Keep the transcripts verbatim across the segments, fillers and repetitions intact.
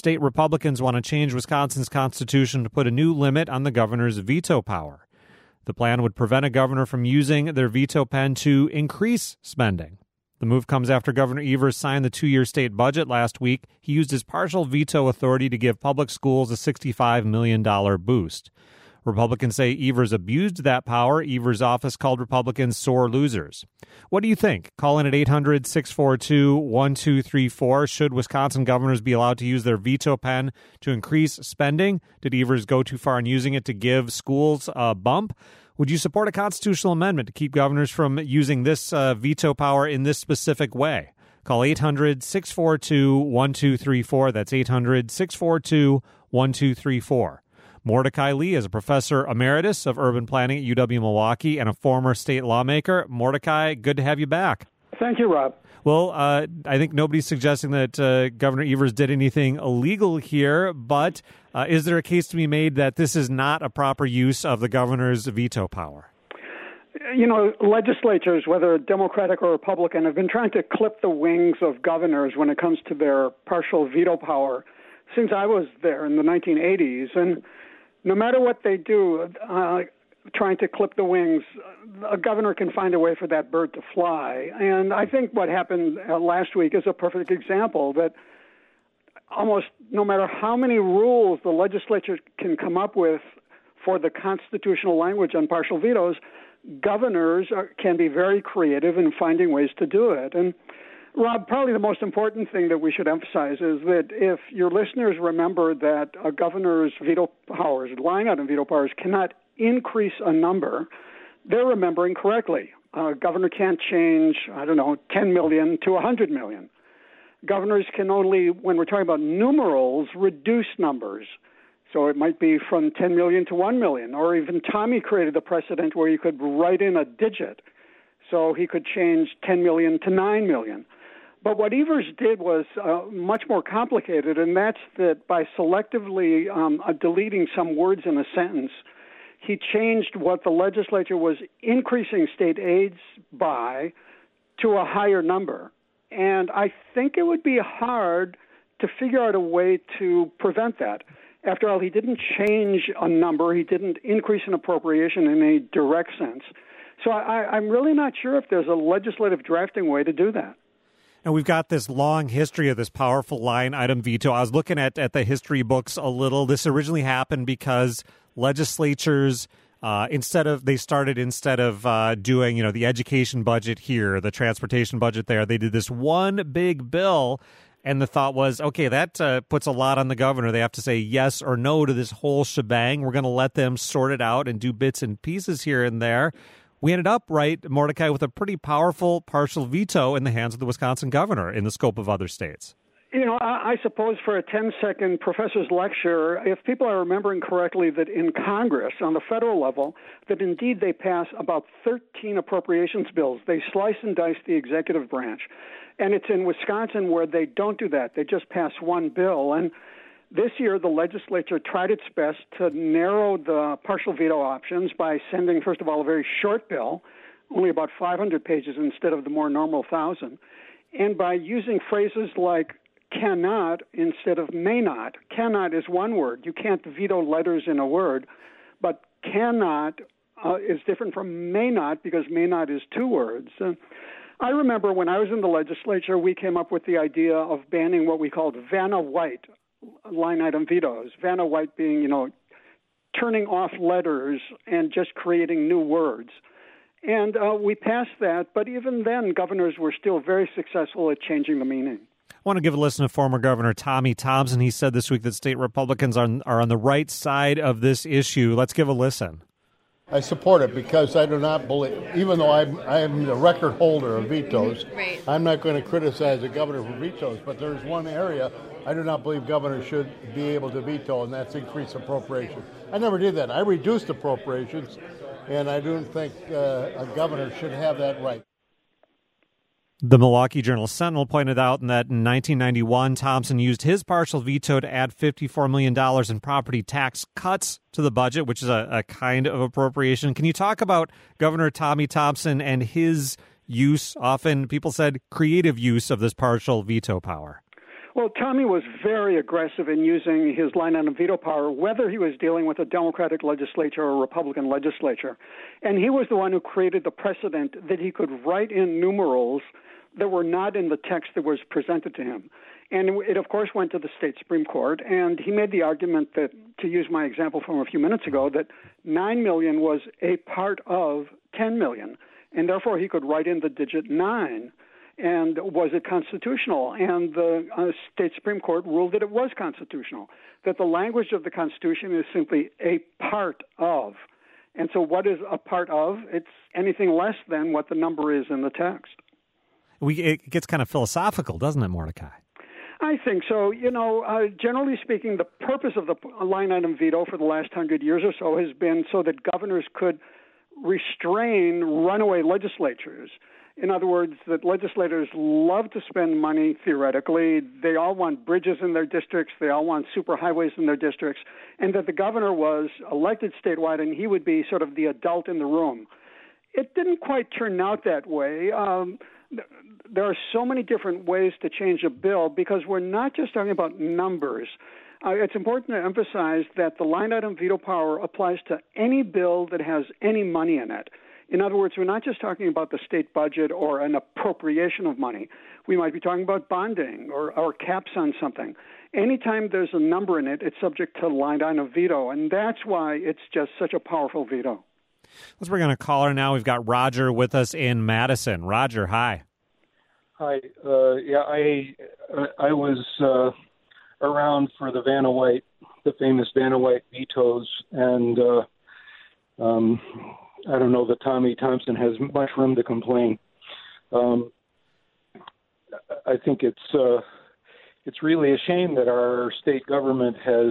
state Republicans want to change Wisconsin's constitution to put a new limit on the governor's veto power. The plan would prevent a governor from using their veto pen to increase spending. The move comes after Governor Evers signed the two-year state budget last week. He used his partial veto authority to give public schools a sixty-five million dollars boost. Republicans say Evers abused that power. Evers' office called Republicans sore losers. What do you think? Call in at eight hundred, six four two, one two three four. Should Wisconsin governors be allowed to use their veto pen to increase spending? Did Evers go too far in using it to give schools a bump? Would you support a constitutional amendment to keep governors from using this uh, veto power in this specific way? Call eight hundred, six four two, one two three four. That's eight hundred, six four two, one two three four. Mordecai Lee is a professor emeritus of urban planning at U W-Milwaukee and a former state lawmaker. Mordecai, good to have you back. Thank you, Rob. Well, uh, I think nobody's suggesting that uh, Governor Evers did anything illegal here, but uh, is there a case to be made that this is not a proper use of the governor's veto power? You know, legislatures, whether Democratic or Republican, have been trying to clip the wings of governors when it comes to their partial veto power since I was there in the nineteen eighties. And no matter what they do, uh, trying to clip the wings, a governor can find a way for that bird to fly. And I think what happened uh, last week is a perfect example that almost no matter how many rules the legislature can come up with for the constitutional language on partial vetoes, governors are, can be very creative in finding ways to do it. And Rob, probably the most important thing that we should emphasize is that if your listeners remember that a governor's veto powers, lying out in veto powers, cannot increase a number, they're remembering correctly. A governor can't change, I don't know, ten million to one hundred million. Governors can only, when we're talking about numerals, reduce numbers. So it might be from ten million to one million, or even Tommy created a precedent where you could write in a digit. So he could change ten million to nine million. But what Evers did was uh, much more complicated, and that's that by selectively um, uh, deleting some words in a sentence, he changed what the legislature was increasing state aids by to a higher number. And I think it would be hard to figure out a way to prevent that. After all, he didn't change a number. He didn't increase an appropriation in a direct sense. So I, I'm really not sure if there's a legislative drafting way to do that. And we've got this long history of this powerful line item veto. I was looking at, at the history books a little. This originally happened because legislatures, uh, instead of, they started instead of uh, doing, you know, the education budget here, the transportation budget there, they did this one big bill. And the thought was, okay, that uh, puts a lot on the governor. They have to say yes or no to this whole shebang. We're going to let them sort it out and do bits and pieces here and there. We ended up, right, Mordecai, with a pretty powerful partial veto in the hands of the Wisconsin governor in the scope of other states. You know, I, I suppose for a ten-second professor's lecture, if people are remembering correctly that in Congress, on the federal level, that indeed they pass about thirteen appropriations bills. They slice and dice the executive branch. And it's in Wisconsin where they don't do that. They just pass one bill. And this year, the legislature tried its best to narrow the partial veto options by sending, first of all, a very short bill, only about five hundred pages instead of the more normal one thousand, and by using phrases like cannot instead of may not. Cannot is one word. You can't veto letters in a word, but cannot uh, is different from may not because may not is two words. Uh, I remember when I was in the legislature, we came up with the idea of banning what we called Vanna White line item vetoes. Vanna White being, you know, turning off letters and just creating new words. And uh, we passed that, but even then, governors were still very successful at changing the meaning. I want to give a listen to former Governor Tommy Thompson. He said this week that state Republicans are, are on the right side of this issue. Let's give a listen. I support it because I do not believe, even though I'm, I'm the record holder of vetoes, right. I'm not going to criticize the governor for vetoes, but there's one area I do not believe governors should be able to veto, and that's increase appropriation. I never did that. I reduced appropriations, and I don't think uh, a governor should have that right. The Milwaukee Journal-Sentinel pointed out that in nineteen ninety-one, Thompson used his partial veto to add fifty-four million dollars in property tax cuts to the budget, which is a, a kind of appropriation. Can you talk about Governor Tommy Thompson and his use, often people said creative use, of this partial veto power? Well, Tommy was very aggressive in using his line item veto power, whether he was dealing with a Democratic legislature or a Republican legislature. And he was the one who created the precedent that he could write in numerals that were not in the text that was presented to him. And it, of course, went to the state Supreme Court, and he made the argument that, to use my example from a few minutes ago, that nine million was a part of ten million, and therefore he could write in the digit nine. And was it constitutional? And the uh, state Supreme Court ruled that it was constitutional, that the language of the Constitution is simply a part of. And so what is a part of? It's anything less than what the number is in the text. We, it gets kind of philosophical, doesn't it, Mordecai? I think so. You know, uh, generally speaking, the purpose of the line item veto for the last hundred years or so has been so that governors could restrain runaway legislatures. In other words, that legislators love to spend money, theoretically. They all want bridges in their districts. They all want superhighways in their districts. And that the governor was elected statewide, and he would be sort of the adult in the room. It didn't quite turn out that way. Um, there are so many different ways to change a bill because we're not just talking about numbers. Uh, it's important to emphasize that the line item veto power applies to any bill that has any money in it. In other words, we're not just talking about the state budget or an appropriation of money. We might be talking about bonding or, or caps on something. Anytime there's a number in it, it's subject to line item veto, and that's why it's just such a powerful veto. Let's bring on a caller now. We've got Roger with us in Madison. Roger, hi. Hi. Uh, yeah, I I was uh, around for the Vanna White, the famous Vanna White vetoes, and uh, um, I don't know that Tommy Thompson has much room to complain. Um, I think it's uh, it's really a shame that our state government has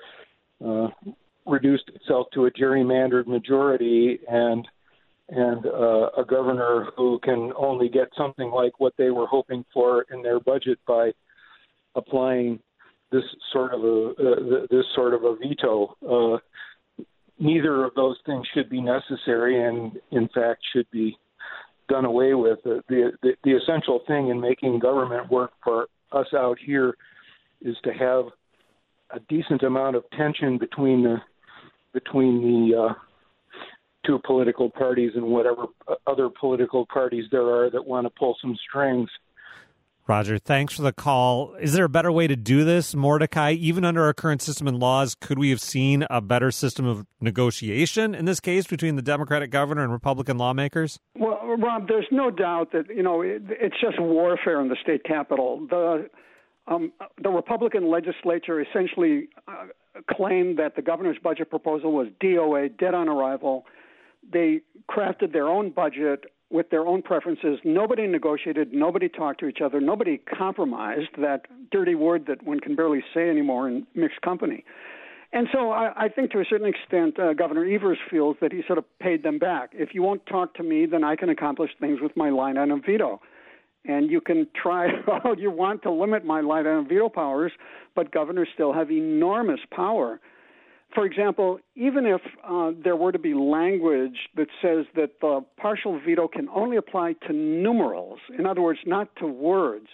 uh, reduced itself to a gerrymandered majority and and uh, a governor who can only get something like what they were hoping for in their budget by applying this sort of a uh, this sort of a veto. Uh, Neither of those things should be necessary and, in fact, should be done away with. The, the, the essential thing in making government work for us out here is to have a decent amount of tension between the between the uh, two political parties and whatever other political parties there are that want to pull some strings. Roger, thanks for the call. Is there a better way to do this, Mordecai? Even under our current system and laws, could we have seen a better system of negotiation in this case between the Democratic governor and Republican lawmakers? Well, Rob, there's no doubt that, you know, it, it's just warfare in the state capitol. The um, the Republican legislature essentially uh, claimed that the governor's budget proposal was D O A, dead on arrival. They crafted their own budget with their own preferences. Nobody negotiated. Nobody talked to each other. Nobody compromised, that dirty word that one can barely say anymore in mixed company. And so I, I think to a certain extent, uh, Governor Evers feels that he sort of paid them back. If you won't talk to me, then I can accomplish things with my line item veto. And you can try all you want to limit my line item veto powers, but governors still have enormous power. For example, even if uh, there were to be language that says that the partial veto can only apply to numerals, in other words, not to words,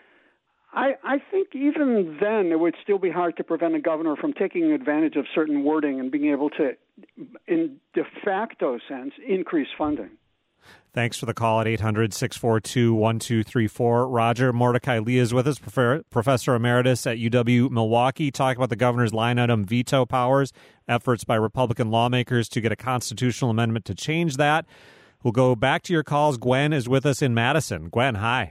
I, I think even then it would still be hard to prevent a governor from taking advantage of certain wording and being able to, in de facto sense, increase funding. Thanks for the call at eight hundred, six four two, one two three four. Roger, Mordecai Lee is with us, Professor Emeritus at U W-Milwaukee, talking about the governor's line item veto powers, efforts by Republican lawmakers to get a constitutional amendment to change that. We'll go back to your calls. Gwen is with us in Madison. Gwen, hi.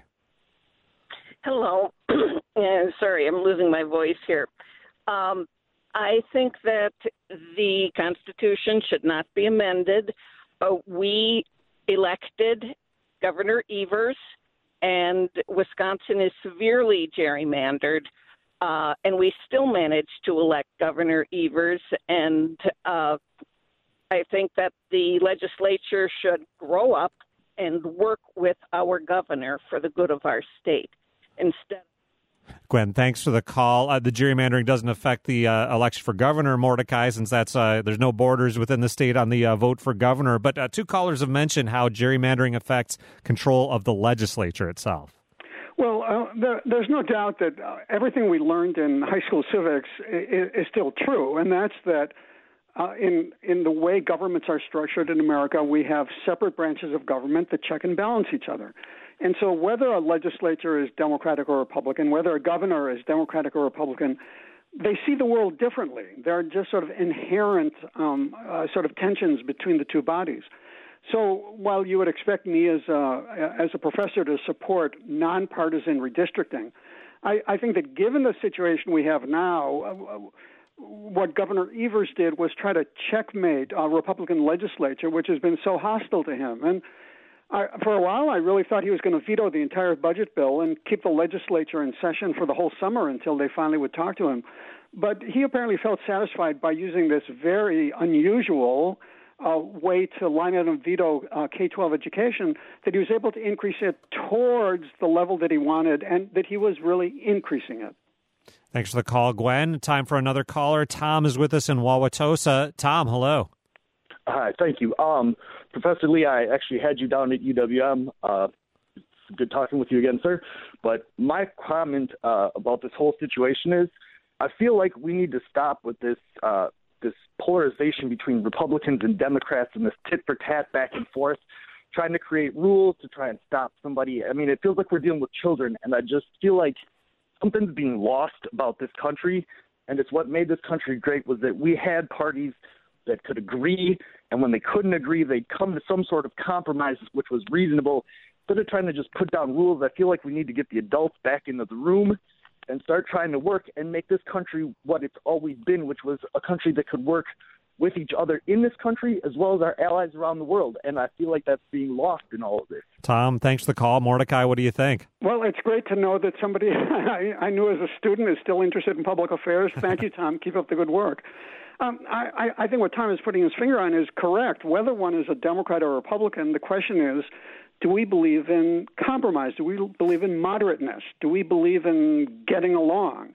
Hello. Yeah, sorry, I'm losing my voice here. Um, I think that the Constitution should not be amended. Uh, we elected Governor Evers, and Wisconsin is severely gerrymandered, uh, and we still managed to elect Governor Evers, and uh, I think that the legislature should grow up and work with our governor for the good of our state instead. Gwen, thanks for the call. Uh, the gerrymandering doesn't affect the uh, election for governor, Mordecai, since that's uh, there's no borders within the state on the uh, vote for governor. But uh, two callers have mentioned how gerrymandering affects control of the legislature itself. Well, uh, there, there's no doubt that uh, everything we learned in high school civics is, is still true, and that's that uh, in in the way governments are structured in America, we have separate branches of government that check and balance each other. And so whether a legislature is Democratic or Republican, whether a governor is Democratic or Republican, they see the world differently. There are just sort of inherent um, uh, sort of tensions between the two bodies. So while you would expect me as a, as a professor to support nonpartisan redistricting, I, I think that given the situation we have now, uh, what Governor Evers did was try to checkmate a Republican legislature, which has been so hostile to him. And I, for a while, I really thought he was going to veto the entire budget bill and keep the legislature in session for the whole summer until they finally would talk to him. But he apparently felt satisfied by using this very unusual uh, way to line out and veto uh, K twelve education, that he was able to increase it towards the level that he wanted, and that he was really increasing it. Thanks for the call, Gwen. Time for another caller. Tom is with us in Wauwatosa. Tom, hello. Hi, thank you. Um, Professor Lee, I actually had you down at U W M. Uh, good talking with you again, sir. But my comment uh, about this whole situation is I feel like we need to stop with this uh, this polarization between Republicans and Democrats and this tit-for-tat back and forth, trying to create rules to try and stop somebody. I mean, it feels like we're dealing with children, and I just feel like something's being lost about this country, and it's what made this country great was that we had parties that could agree, and when they couldn't agree, they'd come to some sort of compromise which was reasonable. Instead of trying to just put down rules, I feel like we need to get the adults back into the room and start trying to work and make this country what it's always been, which was a country that could work with each other in this country as well as our allies around the world. And I feel like that's being lost in all of this. Tom, thanks for the call. Mordecai, what do you think? Well, it's great to know that somebody I, I knew as a student is still interested in public affairs. Thank you, Tom. Keep up the good work. Um, I, I think what Tom is putting his finger on is correct. Whether one is a Democrat or a Republican, the question is, do we believe in compromise? Do we believe in moderateness? Do we believe in getting along?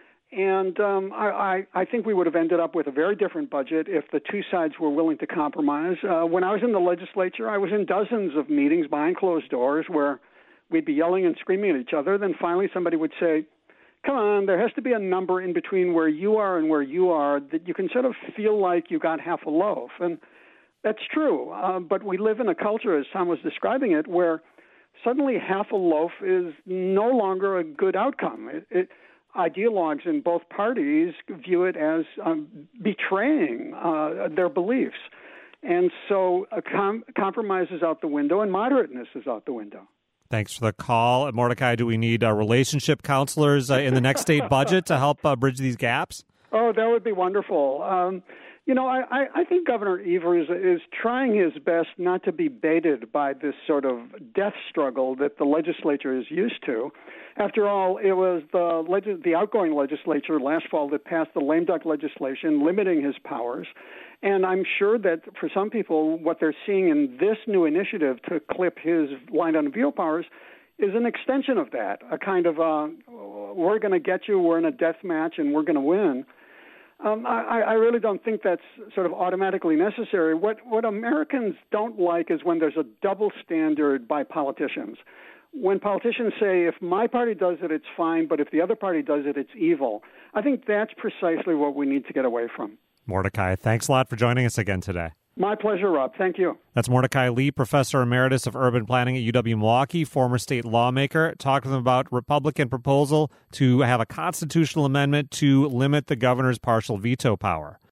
And um, I, I, I think we would have ended up with a very different budget if the two sides were willing to compromise. Uh, when I was in the legislature, I was in dozens of meetings behind closed doors where we'd be yelling and screaming at each other. Then finally somebody would say, come on, there has to be a number in between where you are and where you are that you can sort of feel like you got half a loaf. And that's true. Uh, but we live in a culture, as Tom was describing it, where suddenly half a loaf is no longer a good outcome. It, it, ideologues in both parties view it as um, betraying uh, their beliefs. And so a com- compromise is out the window and moderateness is out the window. Thanks for the call. Mordecai, do we need uh, relationship counselors uh, in the next state budget to help uh, bridge these gaps? Oh, that would be wonderful. Um, you know, I, I think Governor Evers is trying his best not to be baited by this sort of death struggle that the legislature is used to. After all, it was the leg- the outgoing legislature last fall that passed the lame duck legislation limiting his powers. And I'm sure that for some people, what they're seeing in this new initiative to clip his line on veto powers is an extension of that, a kind of, uh, we're going to get you, we're in a death match, and we're going to win. Um, I, I really don't think that's sort of automatically necessary. What, what Americans don't like is when there's a double standard by politicians. When politicians say, if my party does it, it's fine, but if the other party does it, it's evil. I think that's precisely what we need to get away from. Mordecai, thanks a lot for joining us again today. My pleasure, Rob. Thank you. That's Mordecai Lee, Professor Emeritus of Urban Planning at U W-Milwaukee, former state lawmaker, talking to them about Republican proposal to have a constitutional amendment to limit the governor's partial veto power.